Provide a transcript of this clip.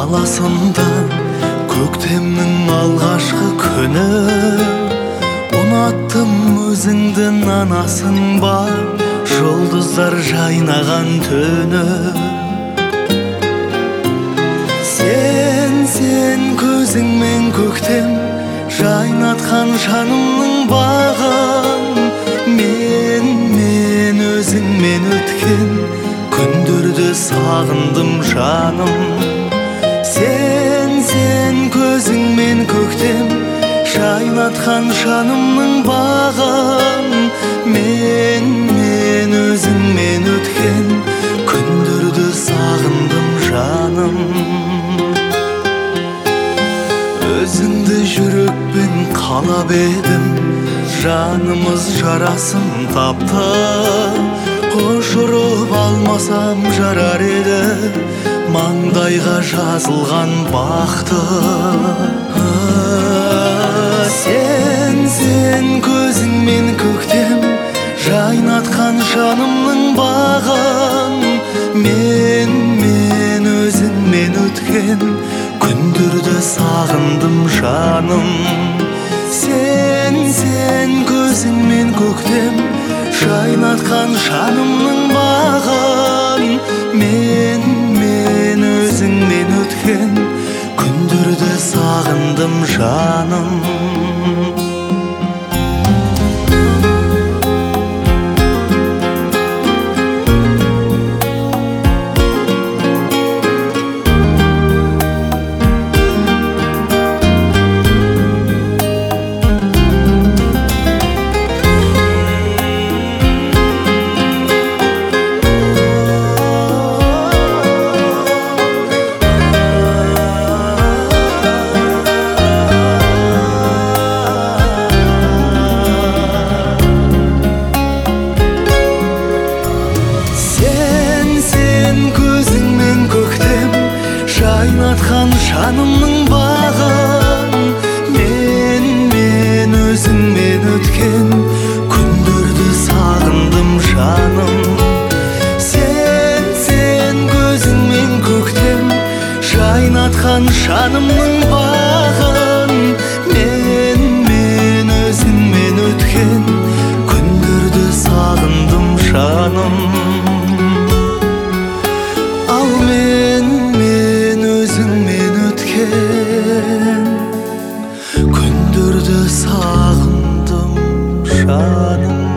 даласында көктемнің алғашқы күні, ұнаттым өзіңді нанасың ба, жұлдыздар жайнаған түні. Сен көзіңмен көктем жайнатқан жанымның бағын, мен өзіңмен өткен күндерді сағындым жаным. Сен көзіңмен көктем жайнатқан жанымның бағын, мен өзіңмен өткен күндерді сағындым жаным. Өзіңді жүрекпен қалап едім, жанымыз жарасын тапты. Ұшырып алмасам жарар еді маңдайға жазылған бақты. Сен көзіңмен көктем жайнатқан жанымның бағын, мен өзіңмен өткен күндерді сағындым жаным. Сен көзіңмен көктем жайнатқан жанымның бағын, мен өзіңмен өткен күндерді сағындым жаным. Жайнатқан жанымның бағын, мен өзіңмен өткен күндерді сағындым жаным. Сен көзіңмен көктем жайнатқан жанымның бағын, мен өзіңмен өткен күндерді сағындым жаным. Ал мен өзіңмен өткен күндерді сағындым жаным.